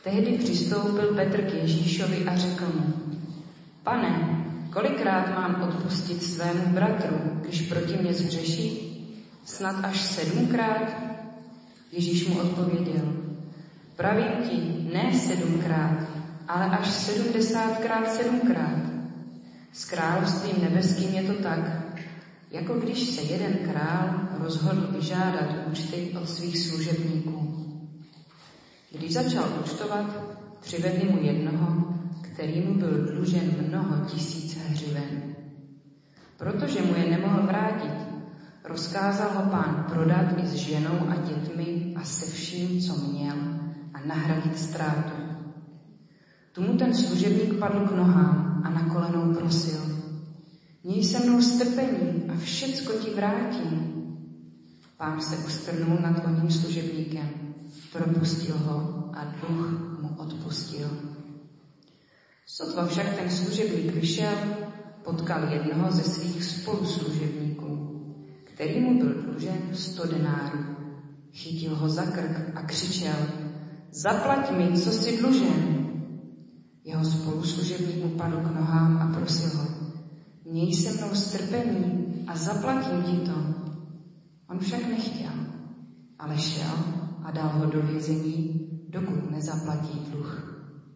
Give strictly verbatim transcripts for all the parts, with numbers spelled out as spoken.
Tehdy přistoupil Petr k Ježíšovi a řekl mu: Pane, kolikrát mám odpustit svému bratru, když proti mě zhřeší? Snad až sedmkrát? Ježíš mu odpověděl: Pravím ti, ne sedmkrát, ale až sedmdesátkrát sedmkrát. S královstvím nebeským je to tak, jako když se jeden král rozhodl vyžádat účty od svých služebníků. Když začal účtovat, přivedli mu jednoho, který mu byl dlužen mnoho tisíc hřiven. Protože mu je nemohl vrátit, rozkázal ho pán prodat i s ženou a dětmi a se vším, co měl, a nahradit ztrátu. Tu mu ten služebník padl k nohám a na kolenou prosil: Měj se mnou strpení a všecko ti vrátím. Pán se ustrnul nad oním služebníkem, propustil ho a dluh mu odpustil. Sotva však ten služebník vyšel, potkal jednoho ze svých spoluslužebníků, který mu byl dlužen sto denárů. Chytil ho za krk a křičel: Zaplať mi, co jsi dlužen. Jeho spoluslužebník mu padl k nohám a prosil ho: Měj se mnou strpení a zaplatím ti to. On však nechtěl, ale šel a dal ho do vězení, dokud nezaplatí dluh.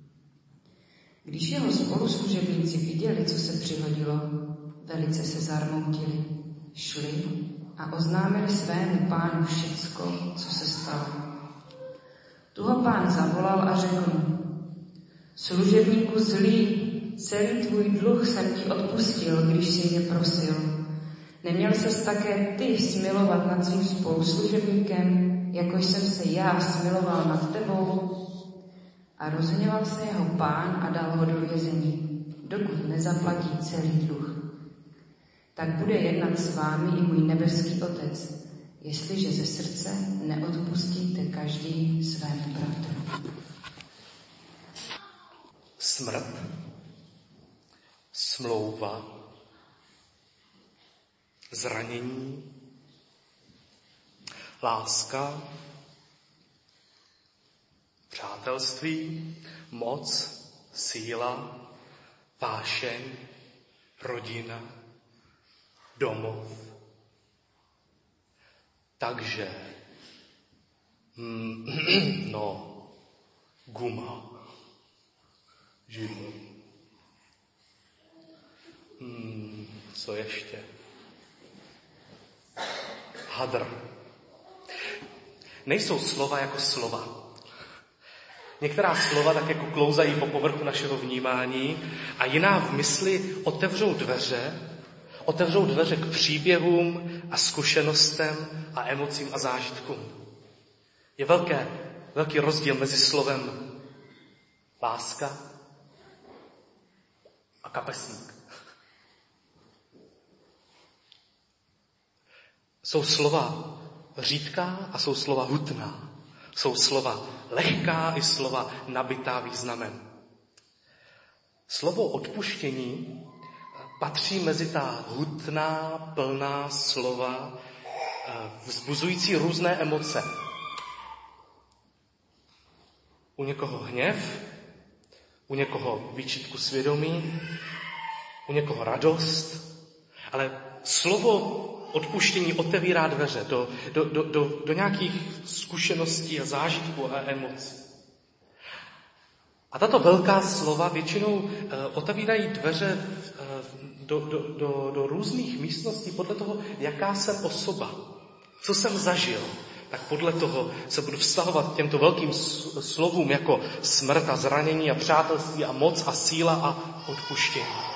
Když jeho spoluslužebníci viděli, co se přihodilo, velice se zarmoutili, šli a oznámili svému pánu všecko, co se stalo. Tu ho pán zavolal a řekl mu: Služebníku zlý, celý tvůj dluh jsem ti odpustil, když jsi mě prosil. Neměl ses také ty smilovat nad svým spoluslužebníkem, jako jsem se já smiloval nad tebou? A rozhněval se jeho pán a dal ho do vězení, dokud nezaplatí celý dluh. Tak bude jednat s vámi i můj nebeský Otec, jestliže ze srdce neodpustíte každý svému bratru. Smrt, smlouva, zranění, láska, přátelství, moc, síla, vášeň, rodina, domov. Takže, mm, no, guma, židlo. Hmm, co ještě? Hadr. Nejsou slova jako slova. Některá slova tak jako klouzají po povrchu našeho vnímání a jiná v mysli otevřou dveře, otevřou dveře k příběhům a zkušenostem a emocím a zážitkům. Je velké, velký rozdíl mezi slovem láska a kapesník. Jsou slova řídká a jsou slova hutná. Jsou slova lehká i slova nabitá významem. Slovo odpuštění patří mezi ta hutná, plná slova, vzbuzující různé emoce. U někoho hněv, u někoho výčitku svědomí, u někoho radost, ale slovo odpuštění otevírá dveře do, do, do, do, do nějakých zkušeností a zážitků a emocí. A tato velká slova většinou uh, otevírají dveře uh, do, do, do, do různých místností podle toho, jaká jsem osoba, co jsem zažil. Tak podle toho se budu vztahovat k těmto velkým slovům jako smrt a zranění a přátelství a moc a síla a odpuštění.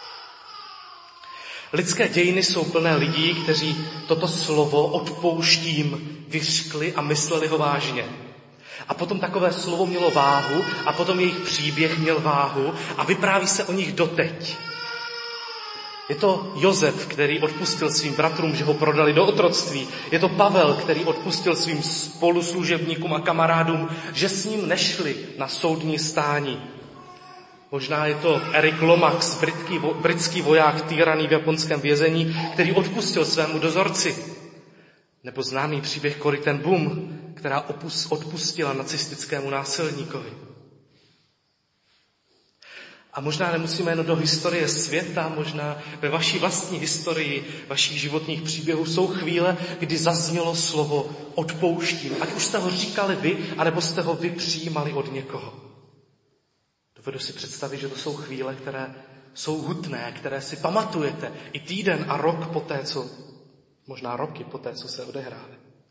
Lidské dějiny jsou plné lidí, kteří toto slovo odpouštím vyřkli a mysleli ho vážně. A potom takové slovo mělo váhu a potom jejich příběh měl váhu a vypráví se o nich doteď. Je to Josef, který odpustil svým bratrům, že ho prodali do otroctví. Je to Pavel, který odpustil svým spoluslužebníkům a kamarádům, že s ním nešli na soudní stání. Možná je to Erik Lomax, britský, britský voják týraný v japonském vězení, který odpustil svému dozorci. Nebo známý příběh Corrie ten Boom, která opus, odpustila nacistickému násilníkovi. A možná nemusíme jen do historie světa, možná ve vaší vlastní historii, vašich životních příběhů jsou chvíle, kdy zaznělo slovo odpouštím. Ať už jste ho říkali vy, anebo jste ho vy přijímali od někoho. Dovedu si představit, že to jsou chvíle, které jsou hutné, které si pamatujete i týden a rok poté, co, možná roky poté, co se odehrály.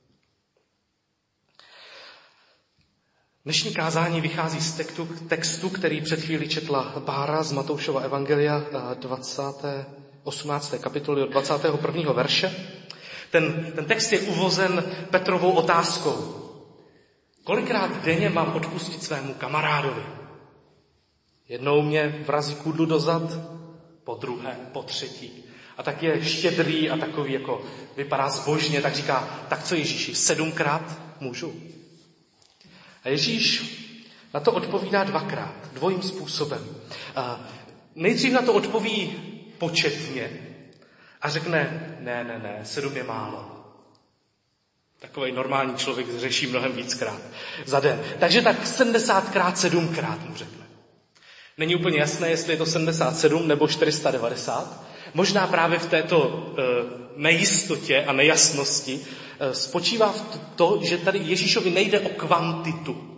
Dnešní kázání vychází z textu, textu, který před chvílí četla Bára z Matoušova evangelia dvacáté osmnácté kapitoly od dvacátého prvního verše. Ten, ten text je uvozen Petrovou otázkou. Kolikrát denně mám odpustit svému kamarádovi? Jednou mě vrazí kudlu do zad, po druhé, po třetí. A tak je štědrý a takový jako vypadá zbožně, tak říká, tak co Ježíši, sedmkrát můžu? A Ježíš na to odpovídá dvakrát, dvojím způsobem. A nejdřív na to odpoví početně a řekne, ne, ne, ne, sedm je málo. Takový normální člověk řeší mnohem víckrát za den. Takže tak sedmdesátkrát, sedmkrát mu řekne. Není úplně jasné, jestli je to sedmdesát sedm nebo čtyři sta devadesát. Možná právě v této e, nejistotě a nejasnosti e, spočívá v to, že tady Ježíšovi nejde o kvantitu.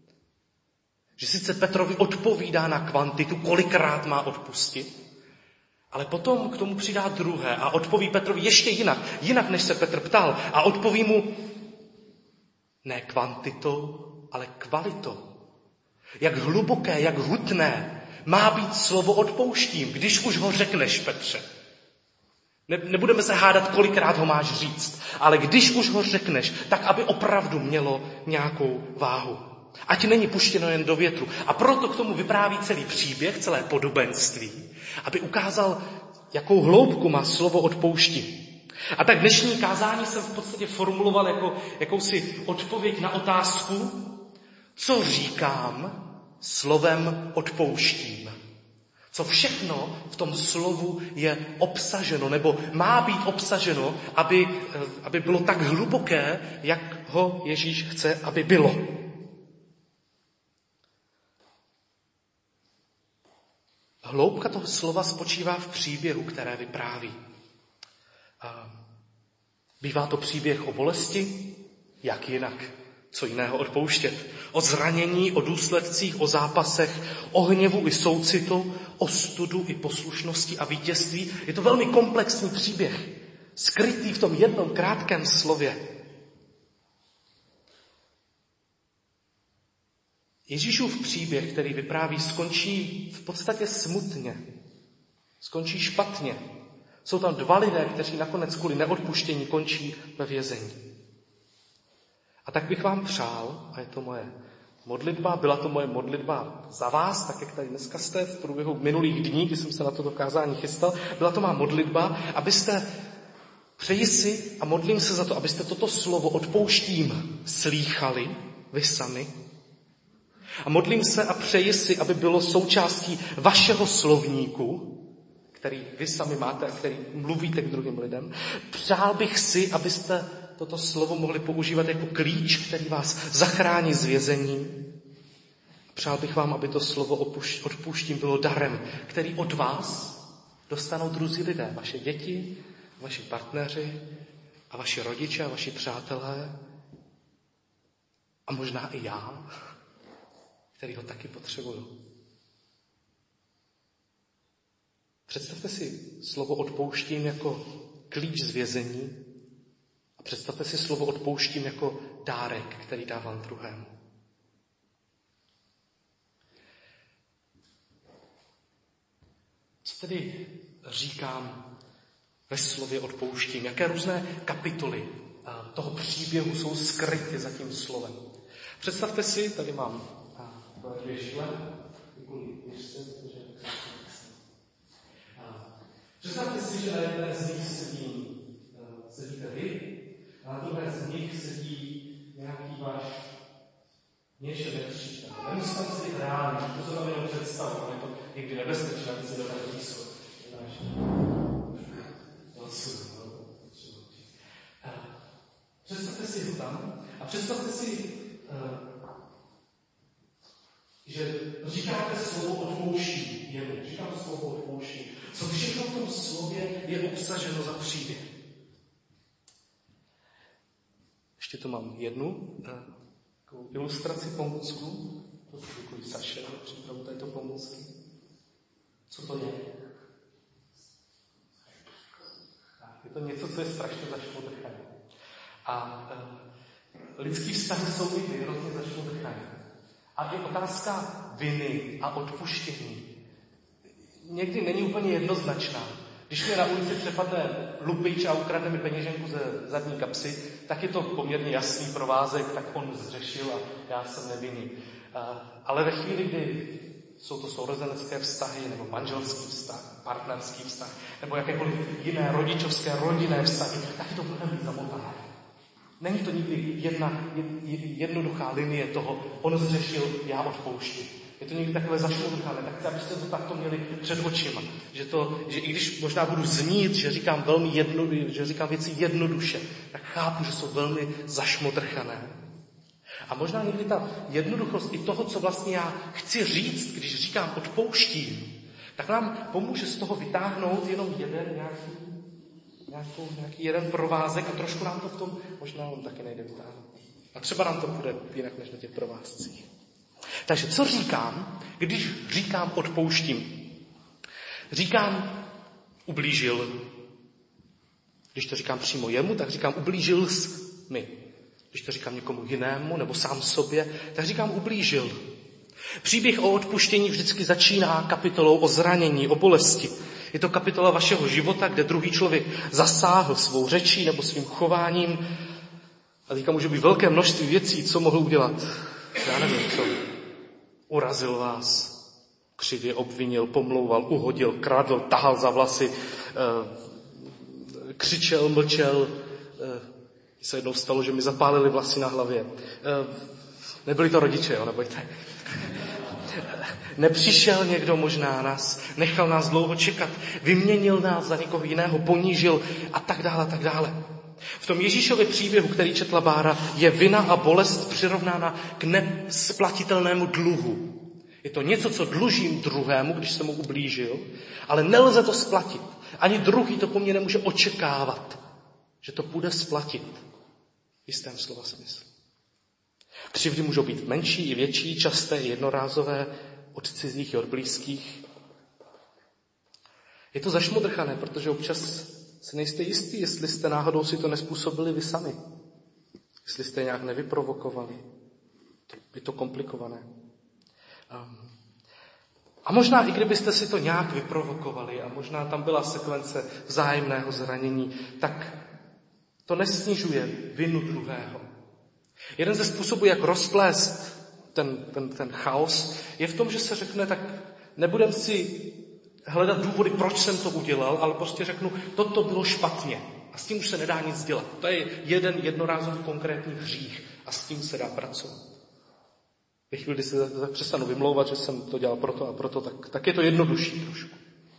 Že sice Petrovi odpovídá na kvantitu, kolikrát má odpustit, ale potom k tomu přidá druhé a odpoví Petrovi ještě jinak, jinak než se Petr ptal. A odpoví mu ne kvantitou, ale kvalitou. Jak hluboké, jak hutné má být slovo odpouštím, když už ho řekneš, Petře. Ne, nebudeme se hádat, kolikrát ho máš říct, ale když už ho řekneš, tak aby opravdu mělo nějakou váhu. Ať není puštěno jen do větru. A proto k tomu vypráví celý příběh, celé podobenství, aby ukázal, jakou hloubku má slovo odpouštím. A tak dnešní kázání jsem v podstatě formuloval jako jakousi odpověď na otázku, co říkám slovem odpouštím. Co všechno v tom slovu je obsaženo, nebo má být obsaženo, aby, aby bylo tak hluboké, jak ho Ježíš chce, aby bylo. Hloubka toho slova spočívá v příběhu, které vypráví. Bývá to příběh o bolesti, jak jinak, co jiného odpouštět. O zranění, o důsledcích, o zápasech, o hněvu i soucitu, o studu i poslušnosti a vítězství. Je to velmi komplexní příběh, skrytý v tom jednom krátkém slově. Ježíšův příběh, který vypráví, skončí v podstatě smutně. Skončí špatně. Jsou tam dva lidé, kteří nakonec kvůli neodpuštění končí ve vězení. A tak bych vám přál, a je to moje modlitba, byla to moje modlitba za vás, tak jak tady dneska jste v průběhu minulých dní, kdy jsem se na toto kázání chystal, byla to má modlitba, abyste, přeji si a modlím se za to, abyste toto slovo odpouštím slýchali, vy sami. A modlím se a přeji si, aby bylo součástí vašeho slovníku, který vy sami máte a který mluvíte k druhým lidem. Přál bych si, abyste toto slovo mohli používat jako klíč, který vás zachrání z vězení. Přál bych vám, aby to slovo odpuštím bylo darem, který od vás dostanou druzí lidé, vaše děti, vaši partneři a vaši rodiče a vaši přátelé a možná i já, který ho taky potřebuju. Představte si slovo odpouštím jako klíč z vězení a představte si slovo odpouštím jako dárek, který dávám druhému. Co tedy říkám ve slově odpouštím? Jaké různé kapitoly toho příběhu jsou skryty za tím slovem? Představte si, tady mám dvě žile, představte si, že na jedné z nich sedí, sedíte vy, a na druhé z nich sedí nějaký váš něčem nepřítel. Nemusíte si reálně, to se tam jenom představu, ale je to někdy nebezpečné, aby se do tady píslo. Představte si ho tam a představte si, že říkáte slovo odpouští jemu, říkám slovo odpouští. Co všechno v tom slově je obsaženo za příběh? Ještě tu mám jednu takovou ilustraci, pomůcku. To si děkuji Saše na přípravu této pomůcky. Co to je? Je to něco, co je strašně zašmodrchané. A e, lidský vztahy jsou i ty hrozně zašmodrchané. A je otázka viny a odpuštění někdy není úplně jednoznačná. Když mě na ulici přepadne lupič a ukradne mi peněženku ze zadní kapsy, tak je to poměrně jasný provázek, tak on zřešil a já jsem nevinný. Ale ve chvíli, kdy jsou to sourozenecké vztahy, nebo manželský vztah, partnerský vztah, nebo jakékoliv jiné rodičovské, rodinné vztahy, tak je to mnohem víc zamotané. Není to nikdy jedna jednoduchá linie toho, on zřešil, já odpouštím. Je to někdy takové zašmudrchané, tak chci, abyste to takto měli před očima. Že, to, že i když možná budu znít, že říkám, velmi jedno, že říkám věci jednoduše, tak chápu, že jsou velmi zašmudrchané. A možná někdy ta jednoduchost i toho, co vlastně já chci říct, když říkám odpouštím, tak nám pomůže z toho vytáhnout jenom jeden nějaký, nějakou, nějaký jeden provázek a trošku nám to v tom možná on taky nejde vytáhnout. A třeba nám to bude jinak než na těch provázcích. Takže co říkám, když říkám odpouštím? Říkám ublížil. Když to říkám přímo jemu, tak říkám ublížil jsi mi. Když to říkám někomu jinému nebo sám sobě, tak říkám ublížil. Příběh o odpuštění vždycky začíná kapitolou o zranění, o bolesti. Je to kapitola vašeho života, kde druhý člověk zasáhl svou řečí nebo svým chováním. A teďka může být velké množství věcí, co mohl udělat. Já nevím, co. Urazil vás, křivě obvinil, pomlouval, uhodil, kradl, tahal za vlasy, křičel, mlčel. Mně se jednou stalo, že mi zapálili vlasy na hlavě. Nebyli to rodiče, jo, nebojte. Nepřišel někdo možná nás, nechal nás dlouho čekat, vyměnil nás za někoho jiného, ponížil a tak dále, a tak dále. V tom Ježíšově příběhu, který četla Bára, je vina a bolest přirovnána k nesplatitelnému dluhu. Je to něco, co dlužím druhému, když jsem mu ublížil, ale nelze to splatit. Ani druhý to po mně nemůže očekávat, že to bude splatit. V jistém slova smyslu. Křivdy můžou být menší i větší, časté i jednorázové, od cizích i od blízkých. Je to zašmodrchané, protože občas si nejste jistí, jestli jste náhodou si to nespůsobili vy sami. Jestli jste nějak nevyprovokovali. Je to komplikované. A možná i kdybyste si to nějak vyprovokovali a možná tam byla sekvence vzájemného zranění, tak to nesnižuje vinu druhého. Jeden ze způsobů, jak rozplést ten, ten, ten chaos, je v tom, že se řekne, tak nebudem si hledat důvody, proč jsem to udělal, ale prostě řeknu, toto bylo špatně a s tím už se nedá nic dělat. To je jeden jednorázový konkrétní hřích a s tím se dá pracovat. Ve chvíli, kdy se tak přestanu vymlouvat, že jsem to dělal proto a proto, tak, tak je to jednodušší trošku.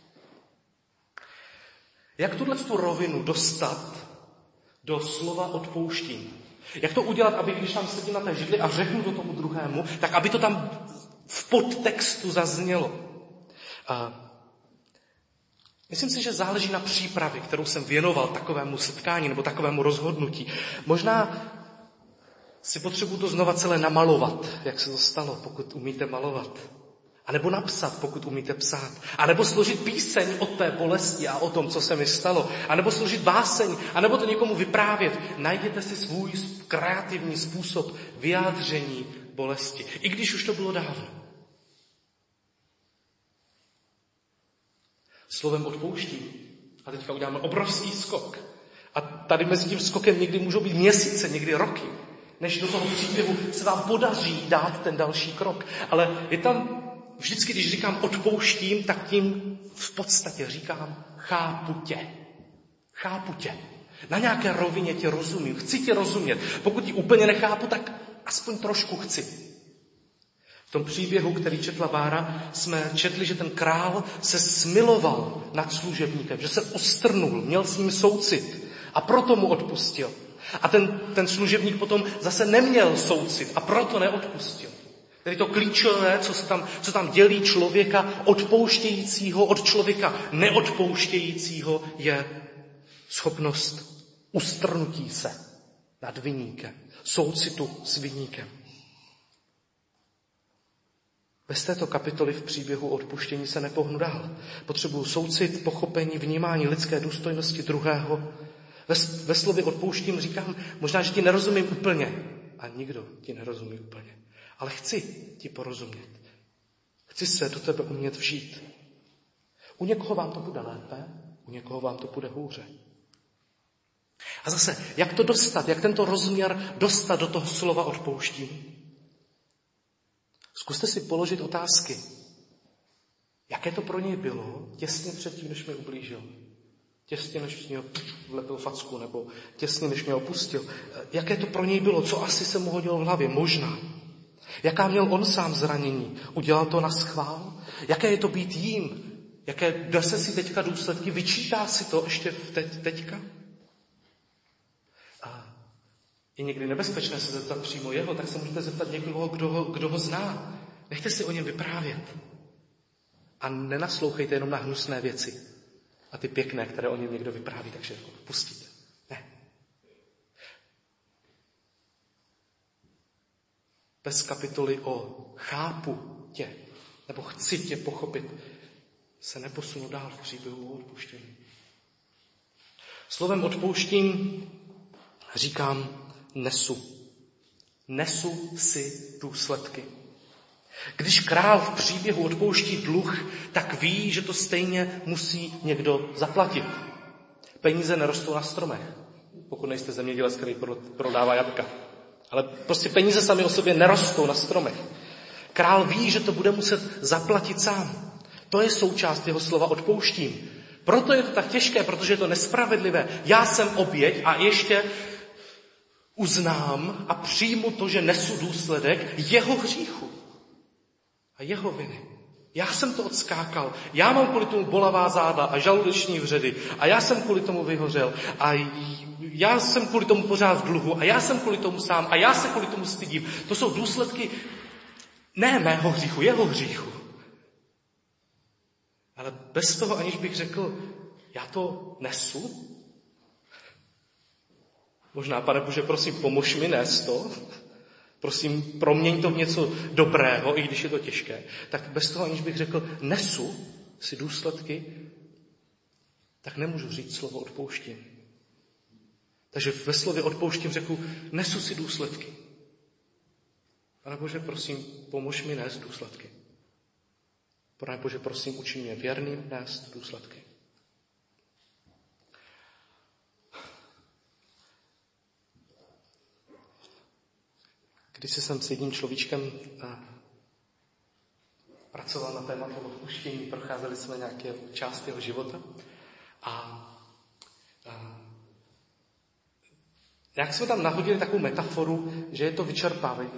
Jak tuhle tu rovinu dostat do slova odpouštím? Jak to udělat, aby když tam sedím na té židli a řeknu to tomu druhému, tak aby to tam v podtextu zaznělo? A myslím si, že záleží na přípravě, kterou jsem věnoval takovému setkání nebo takovému rozhodnutí. Možná si potřebuji to znova celé namalovat, jak se to stalo, pokud umíte malovat. A nebo napsat, pokud umíte psát. A nebo složit píseň o té bolesti a o tom, co se mi stalo. A nebo složit báseň, a nebo to někomu vyprávět. Najděte si svůj kreativní způsob vyjádření bolesti. I když už to bylo dávno. Slovem odpouštím. A teďka uděláme obrovský skok. A tady mezi tím skokem někdy můžou být měsíce, někdy roky, než do toho příběhu se vám podaří dát ten další krok. Ale je tam vždycky, když říkám odpouštím, tak tím v podstatě říkám chápu tě. Chápu tě. Na nějaké rovině tě rozumím. Chci tě rozumět. Pokud ji úplně nechápu, tak aspoň trošku chci. V tom příběhu, který četla Bára, jsme četli, že ten král se smiloval nad služebníkem, že se ostrnul, měl s ním soucit a proto mu odpustil. A ten, ten služebník potom zase neměl soucit a proto neodpustil. Tedy to klíčové, co, se tam, co tam dělí člověka odpouštějícího od člověka neodpouštějícího, je schopnost ustrnutí se nad viníkem, soucitu s viníkem. Bez této kapitoly v příběhu odpuštění se nepohnu dál. Potřebuju soucit, pochopení, vnímání lidské důstojnosti druhého. Ve, ve slově odpouštím říkám, možná, že ti nerozumím úplně. A nikdo ti nerozumí úplně. Ale chci ti porozumět. Chci se do tebe umět vžít. U někoho vám to bude lépe, u někoho vám to bude hůře. A zase, jak to dostat, jak tento rozměr dostat do toho slova odpouštím? Zkuste si položit otázky. Jaké to pro něj bylo těsně předtím, než mi ublížil? Těsně, než mě vlepil facku, nebo těsně, než mě opustil. Jaké to pro něj bylo? Co asi se mu hodilo v hlavě? Možná. Jaká měl on sám zranění? Udělal to na schvál? Jaké je to být jím? Jaké nese si teďka důsledky? Vyčítá si to ještě teď, teďka? A je někdy nebezpečné se zeptat přímo jeho, tak se můžete zeptat někoho, kdo ho, kdo ho zná. Nechte si o něm vyprávět. A nenaslouchejte jenom na hnusné věci. A ty pěkné, které o něm někdo vypráví, takže jako pustíte. Ne. Bez kapitoly o chápu tě, nebo chci tě pochopit, se neposunu dál v příběhu o odpuštění. Slovem odpouštím říkám nesu. Nesu si důsledky. Když král v příběhu odpouští dluh, tak ví, že to stejně musí někdo zaplatit. Peníze nerostou na stromech, pokud nejste zemědělec, který prodává jablka. Ale prostě peníze sami o sobě nerostou na stromech. Král ví, že to bude muset zaplatit sám. To je součást jeho slova odpouštím. Proto je to tak těžké, protože je to nespravedlivé. Já jsem oběť a ještě uznám a přijmu to, že nesu důsledek jeho hříchu a jeho viny. Já jsem to odskákal. Já mám kvůli tomu bolavá záda a žaludeční vředy. A já jsem kvůli tomu vyhořel. A já jsem kvůli tomu pořád v dluhu. A já jsem kvůli tomu sám. A já se kvůli tomu stydím. To jsou důsledky ne mého hříchu, jeho hříchu. Ale bez toho, aniž bych řekl, já to nesu. Možná, Pane Bože, prosím, pomož mi nést to. Prosím, proměň to v něco dobrého, i když je to těžké. Tak bez toho, aniž bych řekl, nesu si důsledky, tak nemůžu říct slovo odpouštím. Takže ve slově odpouštím řeknu, nesu si důsledky. Pane Bože, prosím, pomož mi nést důsledky. Pane Bože, prosím, učin mě věrným nést důsledky. Když jsem s jedním človíčkem pracoval na tématu odpuštění, procházeli jsme nějaké části jeho života a, a jak jsme tam nahodili takovou metaforu, že je to vyčerpávající.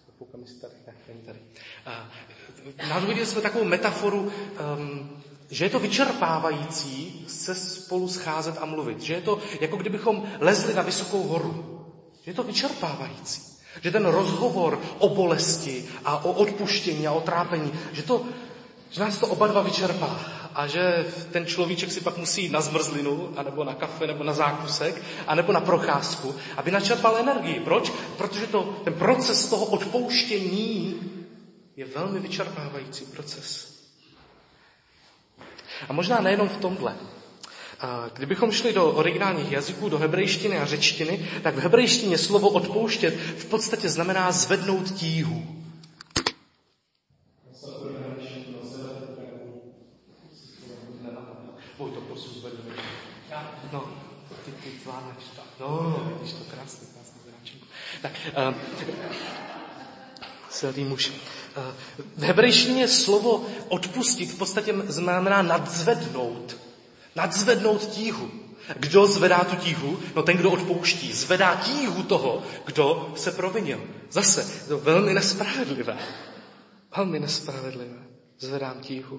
Nahodili jsme takovou metaforu, um, že je to vyčerpávající se spolu scházet a mluvit. Že je to, jako kdybychom lezli na vysokou horu. Že je to vyčerpávající. Že ten rozhovor o bolesti a o odpuštění a o trápení, že, to, že nás to oba dva vyčerpá a že ten človíček si pak musí jít na zmrzlinu, anebo na kafe, nebo na zákusek, anebo na procházku, aby načerpal energii. Proč? Protože to, ten proces toho odpouštění je velmi vyčerpávající proces. A možná nejenom v tomhle. Kdybychom šli do originálních jazyků, do hebrejštiny a řečtiny, tak v hebrejštině slovo odpouštět v podstatě znamená zvednout tíhu. Oj, to prosím zvednu. No, ty, ty zvládneš to. No, vidíš to krásný, krásný zráčinku. Tak, uh, silný muž. Uh, v hebrejštině slovo odpustit v podstatě znamená nadzvednout. Nadzvednout tíhu. Kdo zvedá tu tíhu? No ten, kdo odpouští. Zvedá tíhu toho, kdo se provinil. Zase, to velmi nespravedlivé. Velmi nespravedlivé. Zvedám tíhu.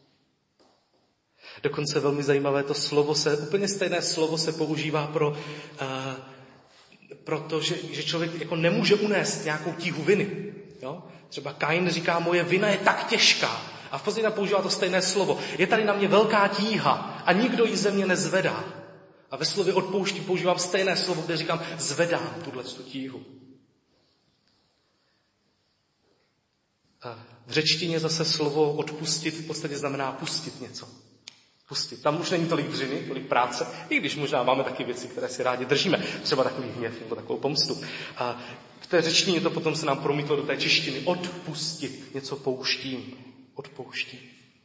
Dokonce velmi zajímavé to slovo se, úplně stejné slovo se používá pro, uh, proto, že, že člověk jako nemůže unést nějakou tíhu viny. Jo? Třeba Kain říká, moje vina je tak těžká. A v podstatě používá to stejné slovo. Je tady na mě velká tíha a nikdo ji ze mě nezvedá. A ve slově odpouští používám stejné slovo, kde říkám, zvedám tuhle tíhu. A v řečtině zase slovo odpustit v podstatě znamená pustit něco. Pustit. Tam už není tolik dřiny, tolik práce, i když možná máme taky věci, které si rádi držíme. Třeba takový hněv nebo takovou pomstu. A v té řečtině to potom se nám promítlo do té češtiny. Odpustit. Něco pouštím. Odpouštím.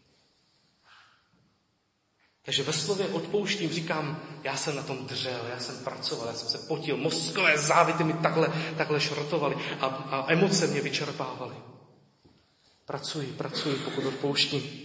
Takže ve slově odpouštím říkám, já jsem na tom dřel, já jsem pracoval, já jsem se potil, mozkové závity mi takhle, takhle šrotovaly a, a emoce mě vyčerpávaly. Pracuji, pracuji, pokud odpouštím.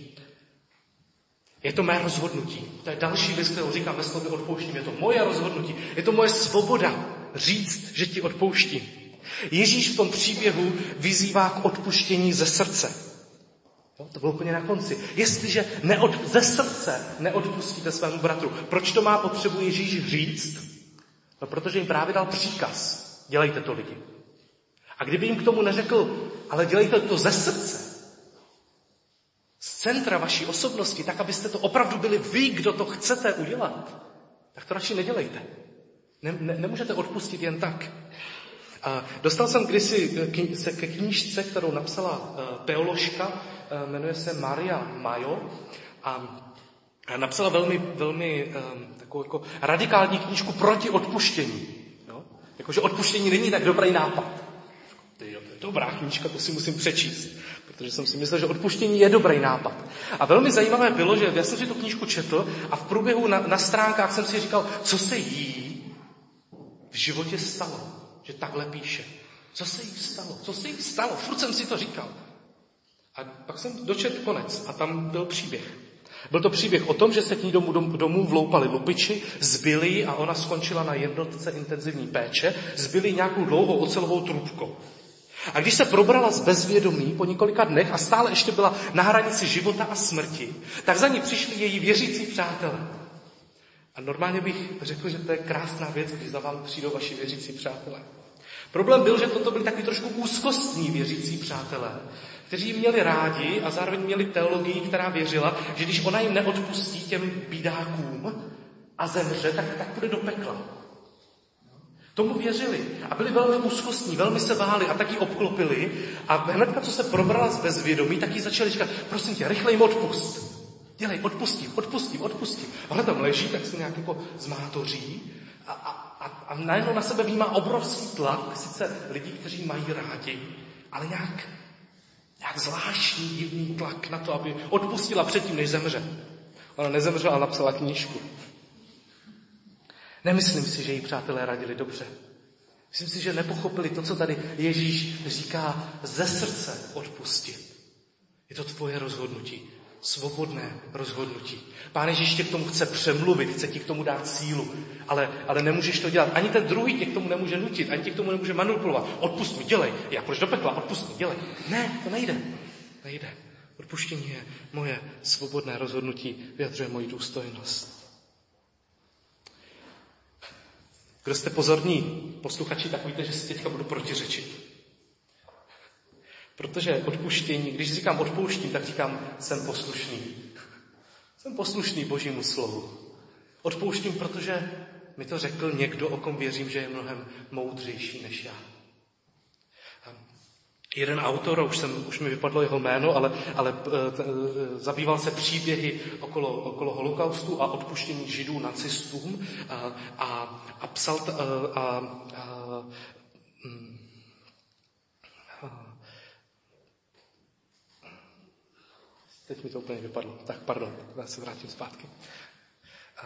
Je to mé rozhodnutí. To je další věc, kterou říkám ve slově odpouštím. Je to moje rozhodnutí. Je to moje svoboda říct, že ti odpouštím. Ježíš v tom příběhu vyzývá k odpuštění ze srdce. Jo, to bylo úplně na konci. Jestliže neod, ze srdce neodpustíte svému bratru, proč to má potřebu Ježíš říct? No, protože jim právě dal příkaz. Dělejte to, lidi. A kdyby jim k tomu neřekl, ale dělejte to ze srdce, z centra vaší osobnosti, tak abyste to opravdu byli vy, kdo to chcete udělat, tak to radši nedělejte. Ne, ne, nemůžete odpustit jen tak. A dostal jsem kdysi se ke knížce, kterou napsala teoložka, jmenuje se Maria Majo a napsala velmi, velmi takovou jako radikální knížku proti odpuštění. Jo? Jakože odpuštění není tak dobrý nápad. To je dobrá knížka, to si musím přečíst, protože jsem si myslel, že odpuštění je dobrý nápad. A velmi zajímavé bylo, že já jsem si tu knížku četl a v průběhu na, na stránkách jsem si říkal, co se jí v životě stalo, že takhle píše. Co se jí stalo? Co se jí stalo? Furt jsem si to říkal. A pak jsem dočetl konec a tam byl příběh. Byl to příběh o tom, že se k ní domů, domů vloupali lupiči, zbyli ji a ona skončila na jednotce intenzivní péče, zbyli ji nějakou dlouhou ocelovou trubkou. A když se probrala z bezvědomí po několika dnech a stále ještě byla na hranici života a smrti, tak za ní přišli její věřící přátelé. A normálně bych řekl, že to je krásná věc, když za vám přijdou vaši věřící přátelé. Problém byl, že toto byli taky trošku úzkostní věřící přátelé, kteří ji měli rádi a zároveň měli teologii, která věřila, že když ona jim neodpustí těm bídákům a zemře, tak, tak půjde do pekla. Tomu věřili a byli velmi úzkostní, velmi se báli a taky obklopili a hnedka, co se probrala z bezvědomí, tak jí začali říkat, prosím tě, rychle jim odpust. Dělej, odpustím, odpustím, odpustím. Ona tam leží, tak se nějak jako zmátoří a, a, a, a najednou na sebe vnímá obrovský tlak, sice lidí, kteří mají rádi, ale nějak, nějak zvláštní, divný tlak na to, aby odpustila předtím, než zemře. Ona nezemřela, ale napsala knížku. Nemyslím si, že její přátelé radili dobře. Myslím si, že nepochopili to, co tady Ježíš říká ze srdce odpustit. Je to tvoje rozhodnutí. Svobodné rozhodnutí. Pán Ježíš tě k tomu chce přemluvit, chce ti k tomu dát sílu, ale, ale nemůžeš to dělat. Ani ten druhý tě k tomu nemůže nutit, ani tě k tomu nemůže manipulovat. Odpust mi, dělej. Já půjdeš do pekla, odpust mi, dělej. Ne, to nejde. Nejde. Odpuštění je moje svobodné rozhodnutí, vyjadřuje moji důstojnost. Kdo jste pozorní posluchači, tak víte, že si teďka budu protiřečit. Protože odpuštění, když říkám odpouštím, tak říkám, jsem poslušný. Jsem poslušný Božímu slovu. Odpouštím, protože mi to řekl někdo, o kom věřím, že je mnohem moudřejší než já. Jeden autor, už, jsem, už mi vypadlo jeho jméno, ale, ale t, zabýval se příběhy okolo, okolo holokaustu a odpuštění židů nacistům a, a, a psal t, a, a, a, a teď mi to úplně vypadlo. Tak pardon, já se vrátím zpátky. A,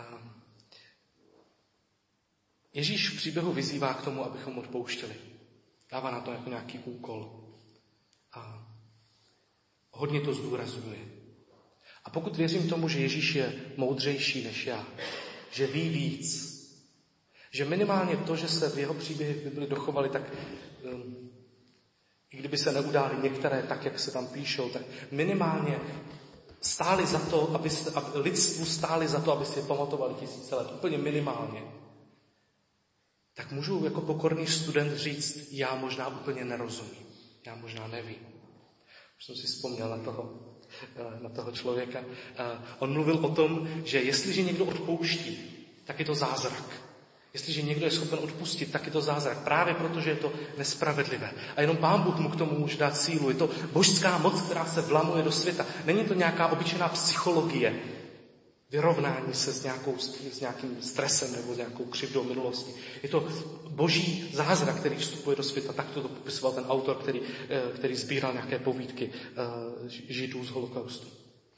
Ježíš v příběhu vyzývá k tomu, abychom odpouštěli. Dává na to jako nějaký úkol. A hodně to zdůrazňuje. A pokud věřím tomu, že Ježíš je moudřejší než já, že ví víc, že minimálně to, že se v jeho příběhy v Bibli dochovaly, tak um, i kdyby se neudály některé tak, jak se tam píšou, tak minimálně stály za to, aby, aby lidstvu stály za to, aby si je pamatovali tisíce let. Úplně minimálně. Tak můžu jako pokorný student říct, já možná úplně nerozumím. Já možná nevím. Už jsem si vzpomněl na toho, na toho člověka. On mluvil o tom, že jestliže někdo odpouští, tak je to zázrak. Jestliže někdo je schopen odpustit, tak je to zázrak. Právě proto, že je to nespravedlivé. A jenom Pán Bůh mu k tomu může dát sílu. Je to božská moc, která se vlamuje do světa. Není to nějaká obyčejná psychologie, vyrovnání se s, nějakou, s nějakým stresem nebo s nějakou křivdou minulosti. Je to boží zázrak, který vstupuje do světa. Tak to popisoval ten autor, který, který sbíral nějaké povídky Židů z holokaustu.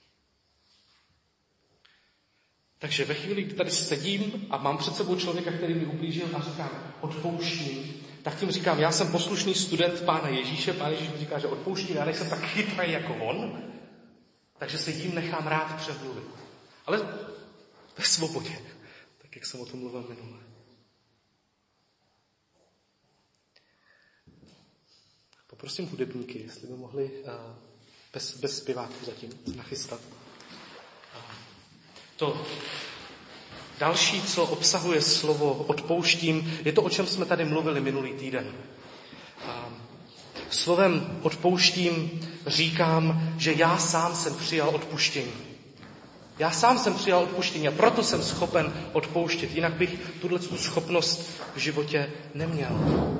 Takže ve chvíli, kdy tady sedím a mám před sebou člověka, který mi ublížil a říkám, odpouštím, tak tím říkám, já jsem poslušný student Pána Ježíše, Pán Ježíš mi říká, že odpouštím, já nejsem tak chytrý jako on, takže se jím nechám rád přemluvit. Ale ve svobodě, tak jak jsem o tom mluvil minule. Poprosím hudebníky, jestli by mohli uh, bez, bez zpěváků zatím nachystat. Uh, to další, co obsahuje slovo odpouštím, je to, o čem jsme tady mluvili minulý týden. Uh, slovem odpouštím říkám, že já sám jsem přijal odpuštění. Já sám jsem přijal odpuštění a proto jsem schopen odpouštět. Jinak bych tuhle schopnost v životě neměl.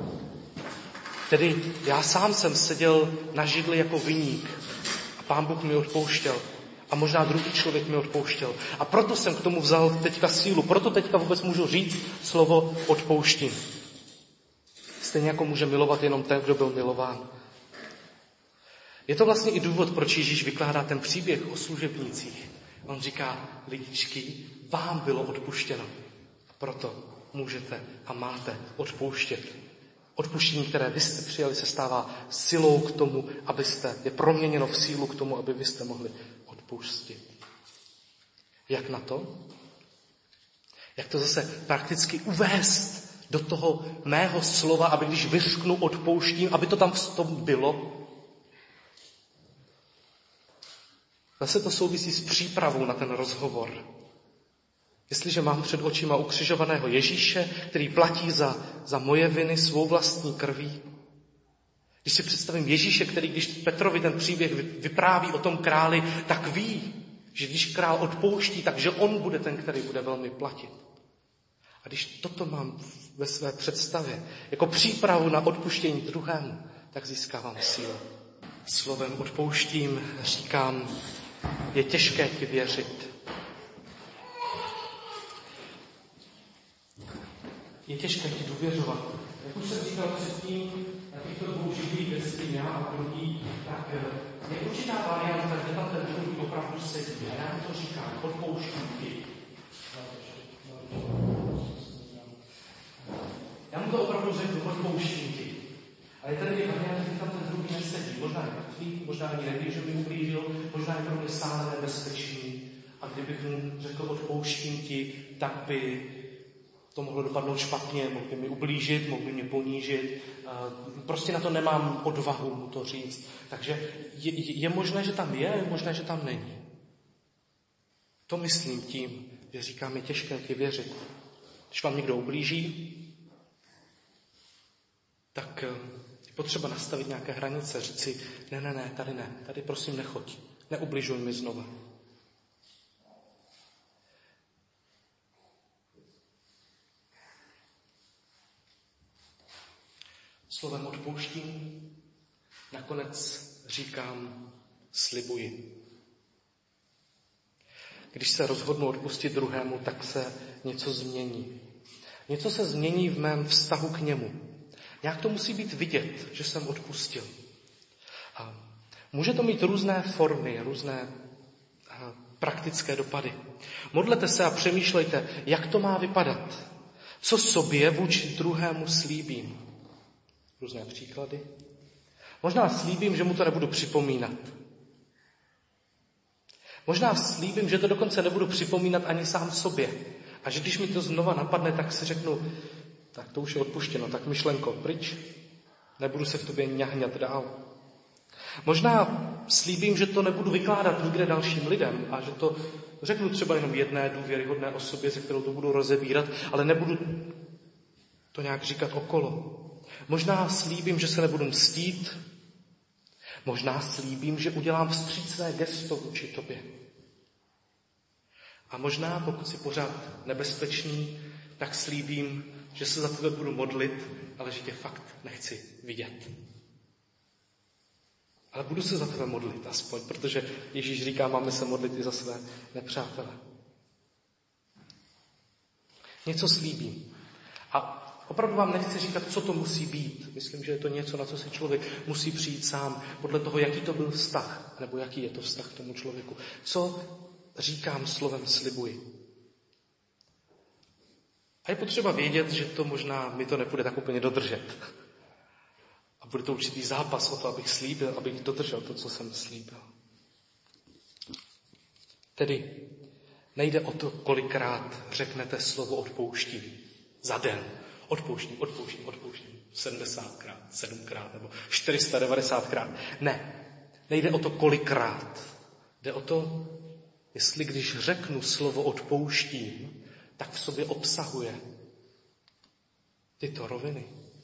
Tedy já sám jsem seděl na židli jako viník a Pán Bůh mi odpouštěl. A možná druhý člověk mi odpouštěl. A proto jsem k tomu vzal teďka sílu. Proto teďka vůbec můžu říct slovo odpouštím. Stejně jako může milovat jenom ten, kdo byl milován. Je to vlastně i důvod, proč Ježíš vykládá ten příběh o služebnících. On říká, lidičky, vám bylo odpuštěno. Proto můžete a máte odpouštět. Odpuštění, které vy jste přijali, se stává silou k tomu, abyste, je proměněno v sílu k tomu, aby vy jste mohli odpustit. Jak na to? Jak to zase prakticky uvést do toho mého slova, aby když vyřknu odpouštím, aby to tam v tom bylo? Zase to souvisí s přípravou na ten rozhovor. Jestliže mám před očima ukřižovaného Ježíše, který platí za, za moje viny svou vlastní krví, když si představím Ježíše, který, když Petrovi ten příběh vypráví o tom králi, tak ví, že když král odpouští, takže on bude ten, který bude velmi platit. A když toto mám ve své představě, jako přípravu na odpuštění druhému, tak získávám sílu. Slovem odpouštím říkám, je těžké ti věřit. Je těžké ti důvěřovat. Jak už jsem říkal předtím, na těchto dvou živých, jestli já a druhý, tak je určitá varianta, kde tam ten druhý opravdu sedí. A já mu to říkám, odpouštím ti. Já mu to opravdu řeknu, odpouštím ti. Ale tady je varianta, kde tam ten druhý nesedí. Možná je mrtvý, možná ani neví, že mi ublížil, možná je pro mě stále nebezpečný. A kdybych mu řekl, odpouštím ti, tak by to mohlo dopadnout špatně, mohl by mi ublížit, mohl by mě ponížit. Prostě na to nemám odvahu mu to říct. Takže je, je možné, že tam je, je možné, že tam není. To myslím tím, že říkám, je těžké ti věřit. Když vám někdo ublíží, tak je potřeba nastavit nějaké hranice, říct si, ne, ne, ne, tady ne, tady prosím nechoď, neubližuj mi znova. Slovem odpouštím nakonec říkám, slibuji. Když se rozhodnu odpustit druhému, tak se něco změní. Něco se změní v mém vztahu k němu. Nějak to musí být vidět, že jsem odpustil. A může to mít různé formy, různé praktické dopady. Modlete se a přemýšlejte, jak to má vypadat. Co sobě vůči druhému slíbím. Různé příklady. Možná slíbím, že mu to nebudu připomínat. Možná slíbím, že to dokonce nebudu připomínat ani sám sobě. A že když mi to znova napadne, tak si řeknu, tak to už je odpuštěno, tak myšlenko, pryč. Nebudu se v tobě ňahňat dál. Možná slíbím, že to nebudu vykládat nikde dalším lidem a že to řeknu třeba jenom jedné důvěryhodné osobě, se kterou to budu rozebírat, ale nebudu to nějak říkat okolo. Možná slíbím, že se nebudu mstít, Možná slíbím, že udělám vstřícné gesto vůči tobě. A možná, pokud jsi pořád nebezpečný, tak slíbím, že se za tebe budu modlit, ale že tě fakt nechci vidět. Ale budu se za tebe modlit aspoň, protože Ježíš říká, máme se modlit i za své nepřátele. Něco slíbím. A opravdu vám nechci říkat, co to musí být. Myslím, že je to něco, na co si člověk musí přijít sám, podle toho, jaký to byl vztah, nebo jaký je to vztah k tomu člověku. Co říkám slovem slibuji. A je potřeba vědět, že to možná mi to nepůjde tak úplně dodržet. A bude to určitý zápas o to, abych slíbil, abych dodržel to, co jsem slíbil. Tedy nejde o to, kolikrát řeknete slovo odpouštím za den. Odpouštím, odpouštím, odpouštím. sedmdesátkrát, sedmkrát nebo čtyři sta devadesátkrát. Ne, nejde o to, kolikrát. Jde o to, jestli když řeknu slovo odpouštím, tak v sobě obsahuje tyto roviny.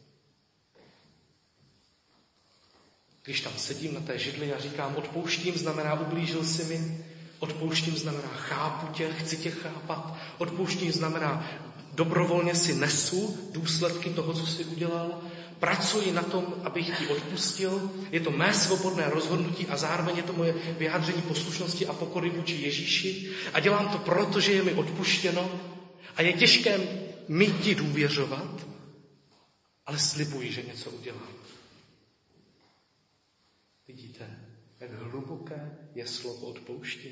Když tam sedím na té židli a říkám odpouštím, znamená ublížil si mi, odpouštím znamená chápu tě, chci tě chápat, odpouštím znamená dobrovolně si nesu důsledky toho, co jsi udělal, pracuji na tom, abych ti odpustil, je to mé svobodné rozhodnutí a zároveň je to moje vyjádření poslušnosti a pokory vůči Ježíši a dělám to proto, že je mi odpuštěno a je těžké mi ti důvěřovat, ale slibuji, že něco udělám. Vidíte, jak hluboké je slovo odpouštění?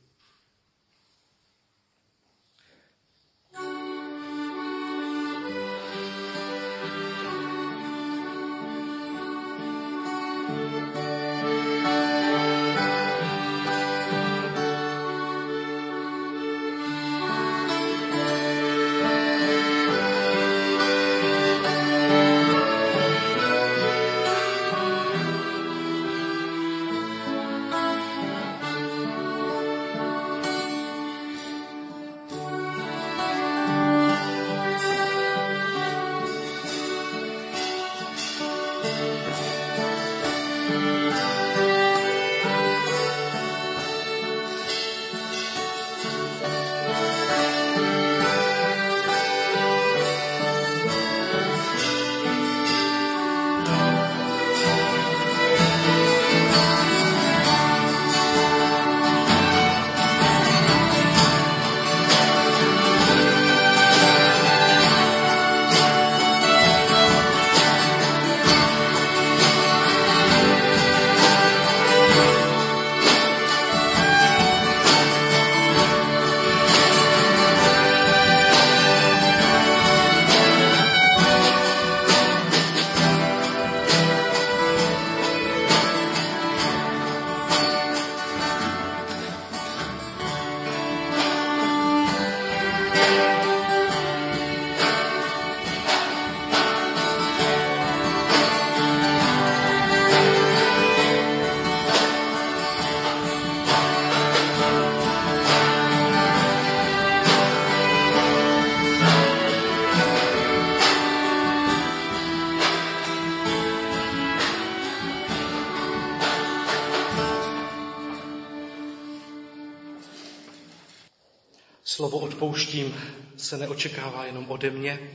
Slovo odpouštím se neočekává jenom ode mě.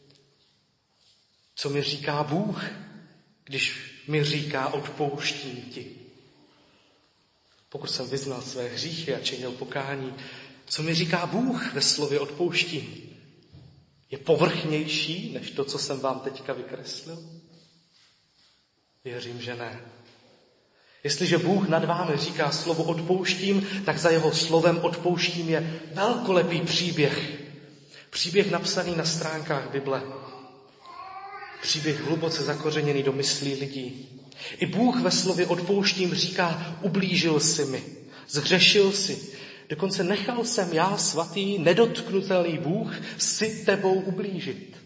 Co mi říká Bůh, když mi říká odpouštím ti? Pokud jsem vyznal své hříchy a činil pokání, co mi říká Bůh ve slově odpouštím? Je povrchnější než to, co jsem vám teďka vykreslil? Věřím, že ne. Jestliže Bůh nad vámi říká slovo odpouštím, tak za jeho slovem odpouštím je velkolepý příběh. Příběh napsaný na stránkách Bible. Příběh hluboce zakořeněný do myslí lidí. I Bůh ve slově odpouštím říká, ublížil si mi, zhřešil si. Dokonce nechal jsem já, svatý, nedotknutelný Bůh, si tebou ublížit.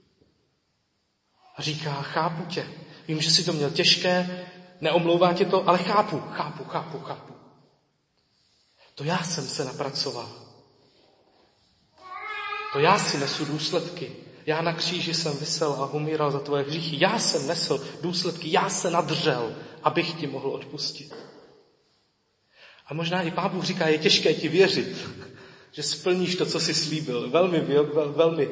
A říká, chápu tě, vím, že jsi to měl těžké, neomlouvá tě to, ale chápu, chápu, chápu, chápu. To já jsem se napracoval. To já si nesu důsledky Já na kříži jsem visel a umíral za tvoje hříchy. Já jsem nesl důsledky, já se nadřel, abych ti mohl odpustit. A možná i Pán Bůh říká, je těžké ti věřit, že splníš to, co jsi slíbil. Velmi, vel, velmi,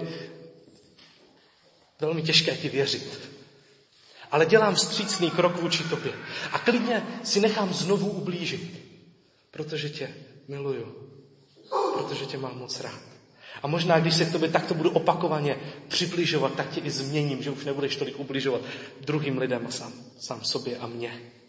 velmi těžké ti věřit. Ale dělám vstřícný krok vůči tobě. A klidně si nechám znovu ublížit, protože tě miluju. Protože tě mám moc rád. A možná, když se k tobě takto budu opakovaně přibližovat, tak tě i změním, že už nebudeš tolik ubližovat druhým lidem a sám, sám sobě a mně.